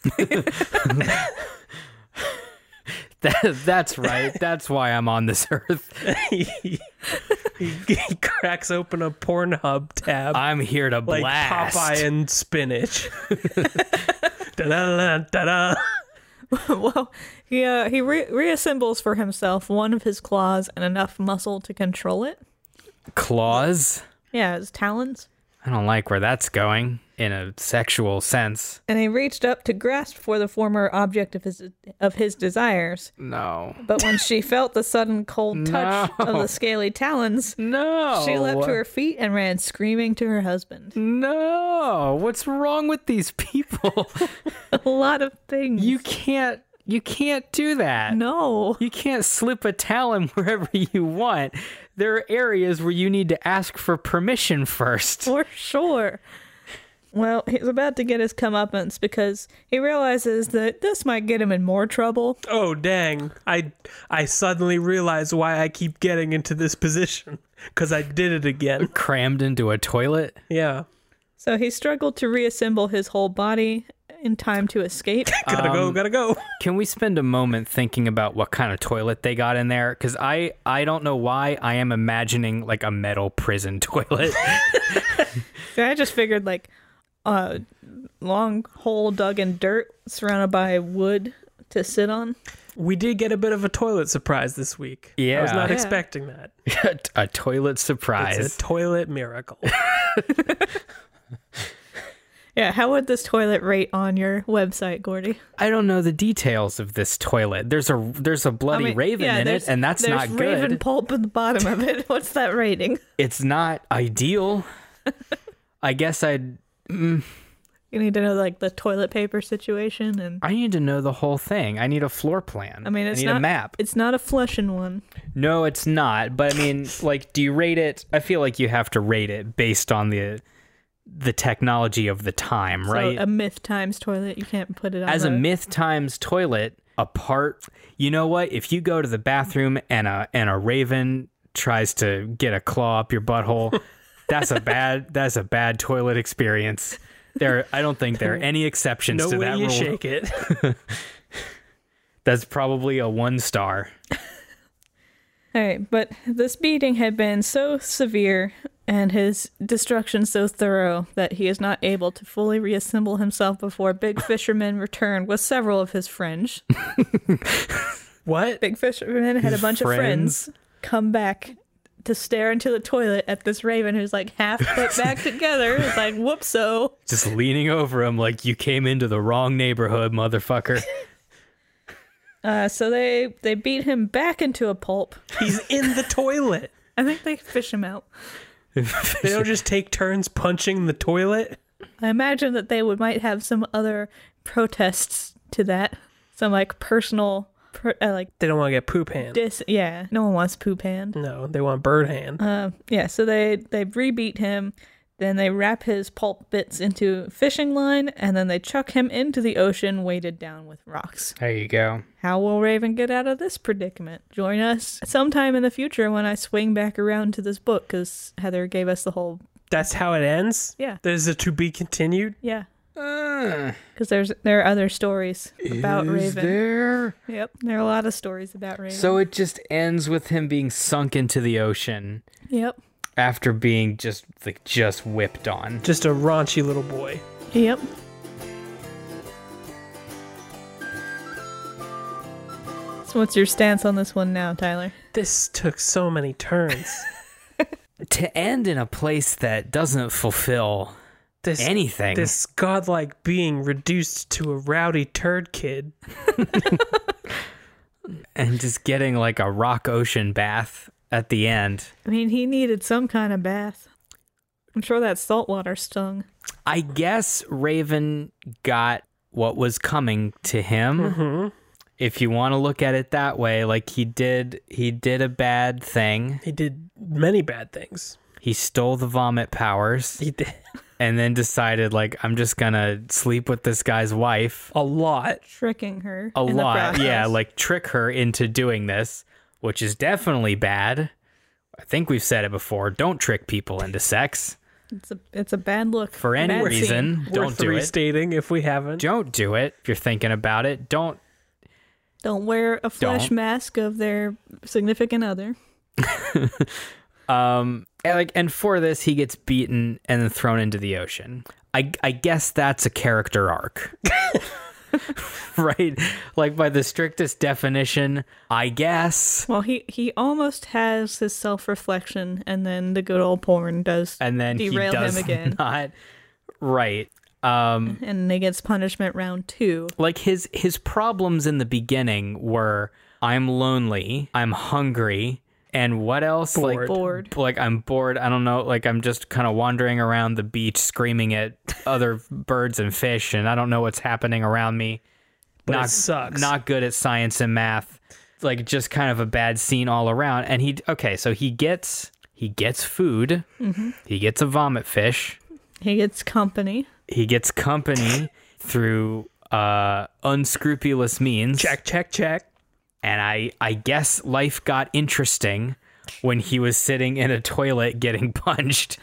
That's right. That's why I'm on this earth.
he cracks open a Pornhub tab.
I'm here to
like
blast.
Popeye and spinach. Da-da-da-da-da.
Well, he reassembles for himself one of his claws and enough muscle to control it.
Claws?
Yeah, his talons.
I don't like where that's going in a sexual sense.
And he reached up to grasp for the former object of his desires.
No.
But when she felt the sudden cold touch
No.
of the scaly talons,
No.
she leapt to her feet and ran screaming to her husband.
No. What's wrong with these people?
A lot of things.
You can't do that.
No.
You can't slip a talon wherever you want. There are areas where you need to ask for permission first.
For sure. Well, he's about to get his comeuppance because he realizes that this might get him in more trouble.
Oh, dang. I suddenly realize why I keep getting into this position. Because I did it again.
Crammed into a toilet?
Yeah.
So he struggled to reassemble his whole body in time to escape.
Gotta go.
Can we spend a moment thinking about what kind of toilet they got in there? Because I don't know why I am imagining like a metal prison toilet.
So I just figured like a long hole dug in dirt surrounded by wood to sit on.
We did get a bit of a toilet surprise this week.
Yeah.
I was not
Yeah.
expecting that.
A toilet surprise.
It's a toilet miracle.
Yeah, how would this toilet rate on your website, Gordy?
I don't know the details of this toilet. There's a bloody raven in it, and that's not good.
There's raven pulp at the bottom of it. What's that rating?
It's not ideal. I guess
You need to know like the toilet paper situation, and
I need to know the whole thing. I need a floor plan.
I mean, it's
need
not
a map.
It's not a flushing one.
No, it's not. But I mean, like, do you rate it? I feel like you have to rate it based on the technology of the time, right?
So a myth times toilet, you can't put it on
As a myth times toilet, apart. You know what? If you go to the bathroom and a raven tries to get a claw up your butthole, that's a bad toilet experience. I don't think there are any exceptions
No
to
way
that
you
rule.
shake it.
That's probably a 1 star.
All right, but this beating had been so severe and his destruction so thorough that he is not able to fully reassemble himself before Big Fisherman returned with several of his friends.
What?
Big Fisherman had a bunch of friends come back to stare into the toilet at this raven who's like half put back together. It's like, whoopso.
Just leaning over him like you came into the wrong neighborhood, motherfucker.
So they beat him back into a pulp.
He's in the toilet.
I think they fish him out.
They don't just take turns punching the toilet.
I imagine that they might have some other protests to that. Some like personal, like
They don't want to get poop hand.
yeah. No one wants poop hand.
No, they want bird hand.
Yeah. So they rebeat him. Then they wrap his pulp bits into fishing line, and then they chuck him into the ocean, weighted down with rocks.
There you go.
How will Raven get out of this predicament? Join us sometime in the future when I swing back around to this book, because Heather gave us the whole.
That's how it ends?
Yeah.
There's a to be continued?
Yeah. Because there are other stories about Raven.
There?
Yep, there are a lot of stories about Raven.
So it just ends with him being sunk into the ocean
Yep.
after being just whipped on.
Just a raunchy little boy.
Yep. So what's your stance on this one now, Tyler?
This took so many turns.
To end in a place that doesn't fulfill
This
anything.
This godlike being reduced to a rowdy turd kid.
And just getting like a rock ocean bath at the end.
I mean, he needed some kind of bath. I'm sure that salt water stung.
I guess Raven got what was coming to him.
Mm-hmm.
If you want to look at it that way, like he did a bad thing.
He did many bad things.
He stole the vomit powers
He did
and then decided like I'm just going to sleep with this guy's wife.
a lot.
Tricking her.
A
in the
lot.
process.
Yeah, like trick her into doing this, which is definitely bad. I think we've said it before. Don't trick people into sex.
It's a bad look.
For any
Bad
reason,
scene.
don't
Worth
do it.
restating if we haven't.
Don't do it if you're thinking about it. Don't.
Don't wear a flesh
Don't.
mask of their significant other.
And for this, he gets beaten and then thrown into the ocean. I guess that's a character arc. right? Like by the strictest definition, I guess.
Well, he almost has his self-reflection, and then the good old porn does
And then
derail
he does
him again.
not. Right.
And he gets punishment round 2.
Like his problems in the beginning were I'm lonely, I'm hungry, and what else?
Bored.
Bored.
Like I'm bored. I don't know. Like I'm just kind of wandering around the beach screaming at other birds and fish, and I don't know what's happening around me.
But it sucks.
Not good at science and math. Like just kind of a bad scene all around. And so he gets food. Mm-hmm. He gets a vomit fish.
He gets company.
He gets company through unscrupulous means.
Check.
And I guess life got interesting when he was sitting in a toilet getting punched.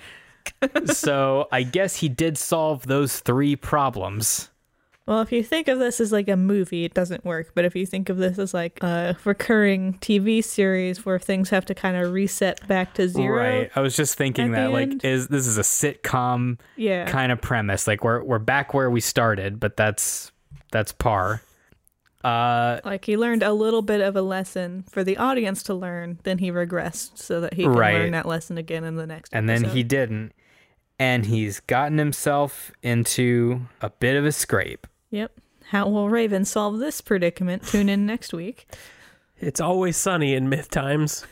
So I guess he did solve those 3 problems.
Well, if you think of this as like a movie, it doesn't work. But if you think of this as like a recurring TV series where things have to kind of reset back to 0.
Right. I was just thinking
at
that
the
like
end.
this is a sitcom
Yeah.
kind of premise. Like we're back where we started, but that's par.
Like he learned a little bit of a lesson for the audience to learn, then he regressed so that he can
Right.
learn that lesson again in the next
And then
episode.
he didn't. And he's gotten himself into a bit of a scrape.
Yep. How will Raven solve this predicament? Tune in next week
It's always sunny in myth times.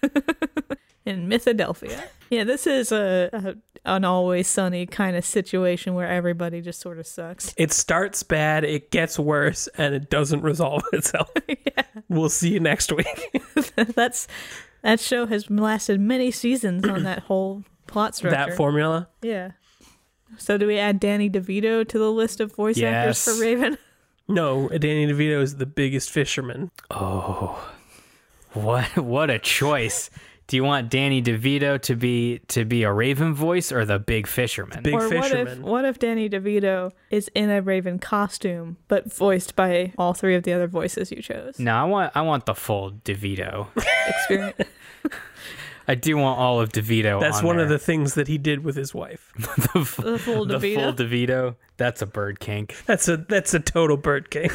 in Mythadelphia. Yeah, this is an always sunny kind of situation where everybody just sort of sucks.
It starts bad, it gets worse, and it doesn't resolve itself. We'll see you next week.
That show has lasted many seasons on that whole plot structure.
That formula.
Yeah. So do we add Danny DeVito to the list of voice actors
Yes.
for Raven?
No, Danny DeVito is the biggest fisherman.
Oh, what a choice! Do you want Danny DeVito to be a Raven voice or the Big Fisherman?
Big
Or
fisherman.
what if Danny DeVito is in a Raven costume, but voiced by all 3 of the other voices you chose?
No, I want the full DeVito.
Experience.
I do want all of DeVito.
That's
on
one of
there.
the things that he did with his wife.
the full
DeVito.
DeVito. That's a bird kink.
That's a total bird king.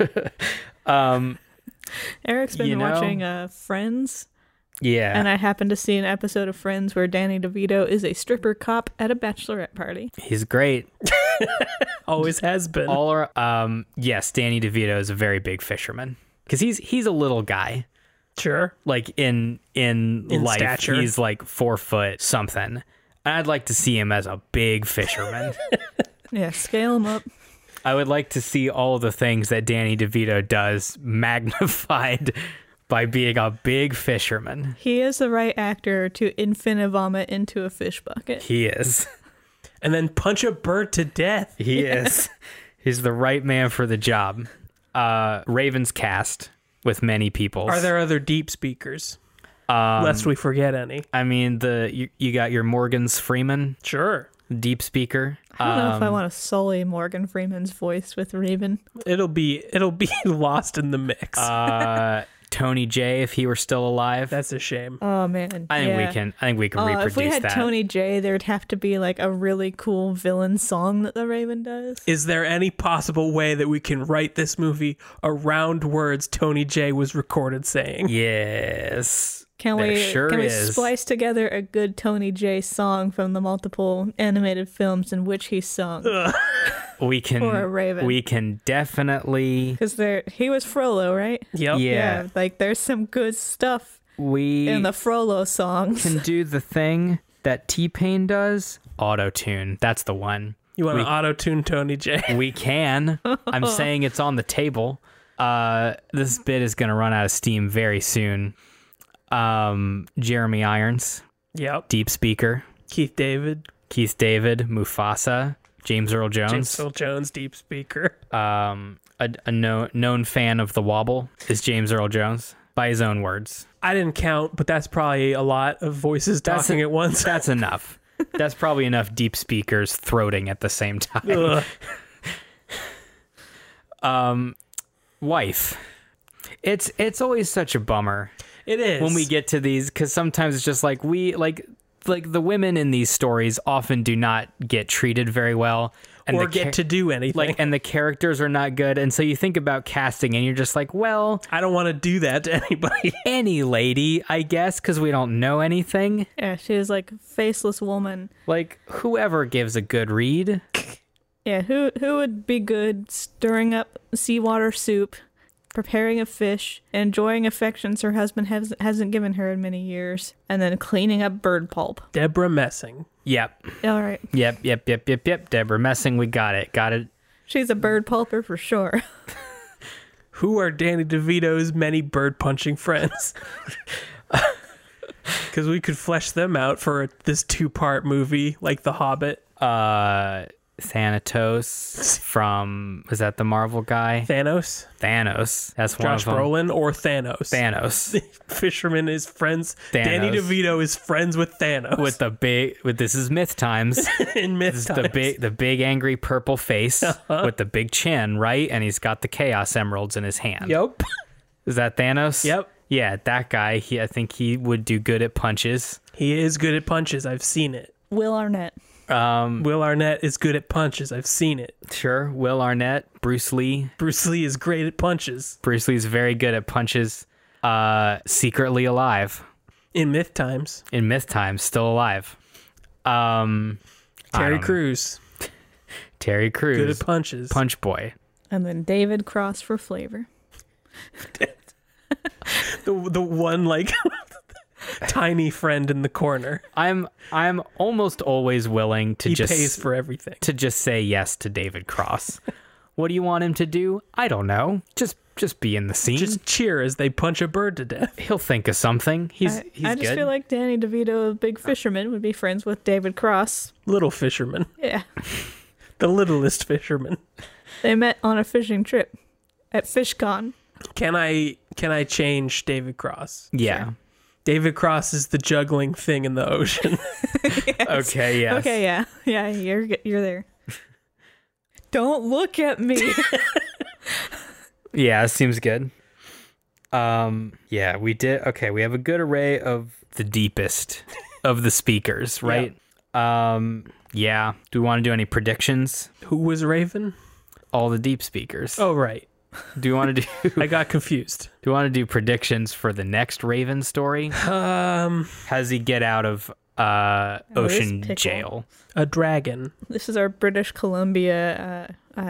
Eric's been
You know-
watching Friends,
Yeah.
and I happened to see an episode of Friends where Danny DeVito is a stripper cop at a bachelorette party.
He's great.
Always has been.
Yes, Danny DeVito is a very big fisherman because he's a little guy.
Sure.
Like in life,
stature.
he's like 4 foot something. I'd like to see him as a big fisherman.
Yeah, scale him up.
I would like to see all the things that Danny DeVito does magnified by being a big fisherman.
He is the right actor to vomit into a fish bucket.
He is.
And then punch a bird to death.
He is. He's the right man for the job. Raven's cast with many people.
Are there other deep speakers? Lest we forget any.
I mean, you got your Morgan's Freeman,
Sure.
deep speaker.
I don't know if I want to sully Morgan Freeman's voice with Raven.
It'll be lost in the mix.
Tony J, if he were still alive.
That's a shame.
Oh man,
I think we can reproduce
if we had
that.
Tony J, there'd have to be like a really cool villain song that the Raven does.
Is there any possible way that we can write this movie around words Tony J was recorded saying?
Yes.
Can
There
we
sure
can we
is.
splice together a good Tony J song from the multiple animated films in which he sung?
We can
For a Raven.
We can definitely
Because he was Frollo, right?
Yep.
Yeah.
Like there's some good stuff
we
in the Frollo songs.
can do the thing that T-Pain does, auto-tune. That's the one.
You want to auto-tune Tony J?
We can. I'm saying it's on the table. This bit is going to run out of steam very soon. Jeremy Irons,
Yep.
deep speaker.
Keith David.
Keith David, Mufasa, James Earl Jones.
James Earl Jones, deep speaker.
A known fan of the wobble is James Earl Jones, by his own words.
I didn't count, but that's probably a lot of voices talking at once.
That's enough. That's probably enough deep speakers throating at the same time.
Ugh.
Wife. It's always such a bummer
It is.
when we get to these, because sometimes it's just like like the women in these stories often do not get treated very well. And
Or get to do anything.
and the characters are not good. And so you think about casting and you're just like, well,
I don't want to do that to anybody.
any lady, I guess, because we don't know anything.
Yeah, she was like a faceless woman.
Like, whoever gives a good read.
Yeah, who would be good stirring up seawater soup, preparing a fish, enjoying affections her husband hasn't given her in many years, and then cleaning up bird pulp.
Deborah Messing.
Yep.
All right.
Yep. Deborah Messing, we got it.
She's a bird pulper for sure.
Who are Danny DeVito's many bird-punching friends? Because we could flesh them out for this 2-part movie, like The Hobbit.
Thanatos from, is that the Marvel guy?
Thanos.
That's one
Josh
of them.
Brolin or Thanos.
Thanos.
Fisherman is friends.
Thanos.
Danny DeVito is friends with Thanos.
with this is myth times.
in myth
This is
times.
the big angry purple face with the big chin, right? And he's got the Chaos Emeralds in his hand.
Yep.
Is that Thanos?
Yep.
Yeah, that guy. I think he would do good at punches.
He is good at punches. I've seen it.
Will Arnett.
Will Arnett is good at punches. I've seen it.
Sure. Will Arnett, Bruce Lee.
Bruce Lee is great at punches.
Bruce Lee's very good at punches. Secretly alive.
In myth times.
In myth times, still alive.
Terry Crews.
Terry Crews.
Good at punches.
Punch Boy.
And then David Cross for flavor.
The one like tiny friend in the corner.
I'm almost always willing to
He
just
pays for everything.
to just say yes to David Cross. What do you want him to do? I don't know. Just be in the scene.
Just cheer as they punch a bird to death.
He'll think of something. He's
I just
good.
feel like Danny DeVito, Big Fisherman, would be friends with David Cross.
Little fisherman.
Yeah.
The littlest fisherman.
They met on a fishing trip at FishCon.
Can I change David Cross?
Yeah.
David Cross is the juggling thing in the ocean.
Okay. Yes.
Okay, yeah. Yeah, you're there. Don't look at me.
Yeah, seems good. Yeah, we did. Okay, we have a good array of the deepest of the speakers, right? Yeah. Do we want to do any predictions?
Who was Raven?
All the deep speakers.
Oh, right.
Do you want to do?
I got confused.
Do you want to do predictions for the next Raven story? How does he get out of ocean
pickle.
jail?
A dragon.
This is our British Columbia,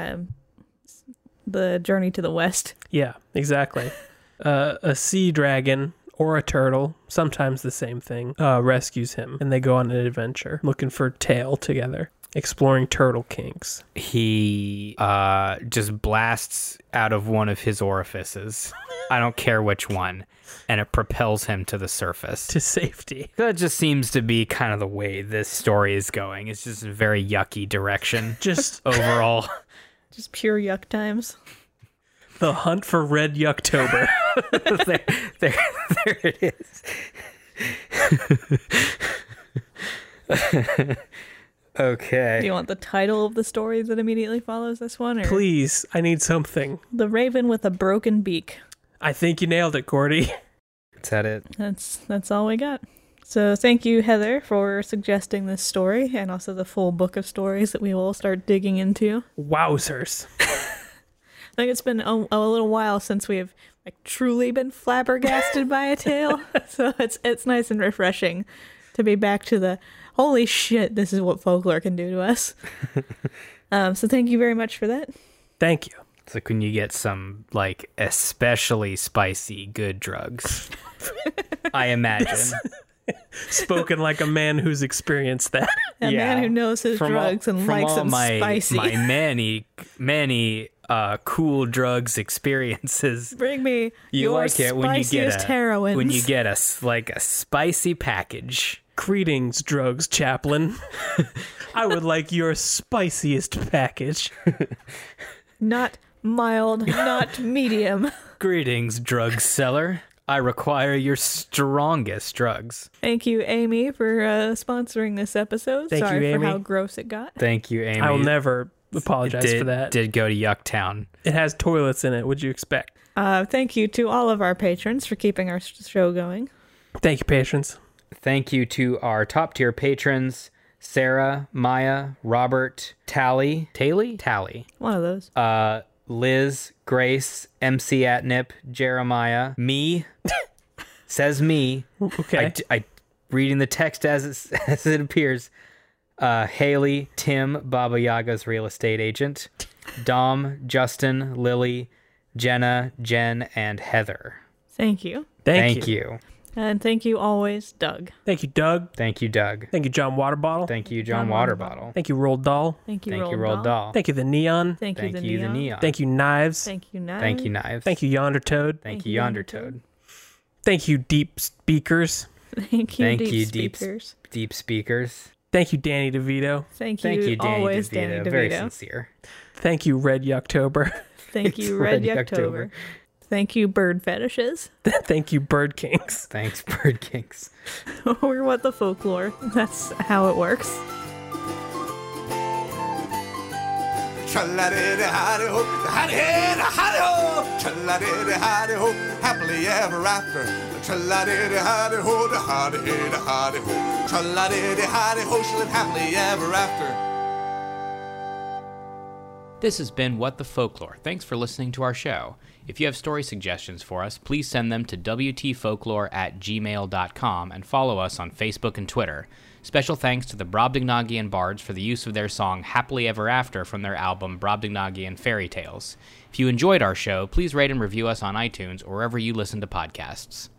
the Journey to the West.
Yeah, exactly. A sea dragon or a turtle, sometimes the same thing, rescues him, and they go on an adventure looking for tail together, exploring turtle kinks.
He just blasts out of one of his orifices. I don't care which one. And it propels him to the surface.
To safety.
That just seems to be kind of the way this story is going. It's just a very yucky direction.
Just
Overall.
Just pure yuck times.
the hunt for Red Yucktober.
there it is. Okay.
Do you want the title of the story that immediately follows this one? Or
Please, I need something.
The Raven with a Broken Beak.
I think you nailed it, Gordy.
Is that it?
That's all we got. So thank you, Heather, for suggesting this story and also the full book of stories that we will start digging into.
Wowzers.
I think it's been a little while since we've truly been flabbergasted by a tale. So it's nice and refreshing to be back to the holy shit, this is what folklore can do to us. So thank you very much for that.
Thank you.
It's like when you get some, especially spicy good drugs. I imagine.
Spoken like a man who's experienced that.
A man who knows his drugs and likes them spicy.
My many cool drugs experiences.
Bring me
You
your
like it when you get
spiciest heroines.
when you get a spicy package.
Greetings, drugs chaplain. I would like your spiciest package.
Not mild, not medium.
Greetings, drug seller. I require your strongest drugs.
Thank you, Amy, for sponsoring this episode.
Thank you,
Sorry for
Amy.
how gross it got.
Thank you, Amy.
I will never apologize for that.
Did go to Yucktown.
It has toilets in it. What'd you expect?
Thank you to all of our patrons for keeping our show going.
Thank you, patrons.
Thank you to our top tier patrons, Sarah, Maya, Robert, Tally,
One of those.
Liz, Grace, MC Atnip, Jeremiah, me, says me.
Okay.
I reading the text as it appears. Haley, Tim, Baba Yaga's real estate agent, Dom, Justin, Lily, Jenna, Jen, and Heather.
Thank you.
Thank you.
And thank you always, Doug.
Thank you, Doug.
Thank you, Doug.
Thank you, John Waterbottle.
Thank you, John
John
Waterbottle.
Thank you, Roald Doll.
Thank you,
Thank you,
Roald
Roald
Dahl.
Dahl.
Thank you, the Neon.
Thank you,
Thank you, the Neon.
Thank you, Knives.
Thank you, Knives.
Thank you, Knives.
Thank you, Yonder Toad.
Thank you, Yonder Toad.
Thank you, Deep Speakers.
Thank you,
Thank
Deep
you,
Speakers.
Deep Speakers.
Thank you, Danny DeVito.
Thank
Thank you, Danny
always,
DeVito.
Danny DeVito.
Very sincere.
Thank you, Red Yucktober.
Thank you, Red Yucktober. Thank you, Bird Fetishes.
Thank you, Bird Kings.
Thanks, Bird Kings.
Or what the folklore. That's how it works.
Tra-la-di-di-hi-di-ho, hi-di-hi-di-hi-di-ho. Tra-la-di-di-hi-di-ho, happily ever after. Tra-la-di-di-hi-di-ho, hi-di-hi-di-hi-di-ho. Tra-la-di-di-hi-di-ho, she lived happily ever after.
This has been What the Folklore. Thanks for listening to our show. If you have story suggestions for us, please send them to wtfolklore@gmail.com and follow us on Facebook and Twitter. Special thanks to the Brobdingnagian Bards for the use of their song Happily Ever After from their album Brobdingnagian Fairy Tales. If you enjoyed our show, please rate and review us on iTunes or wherever you listen to podcasts.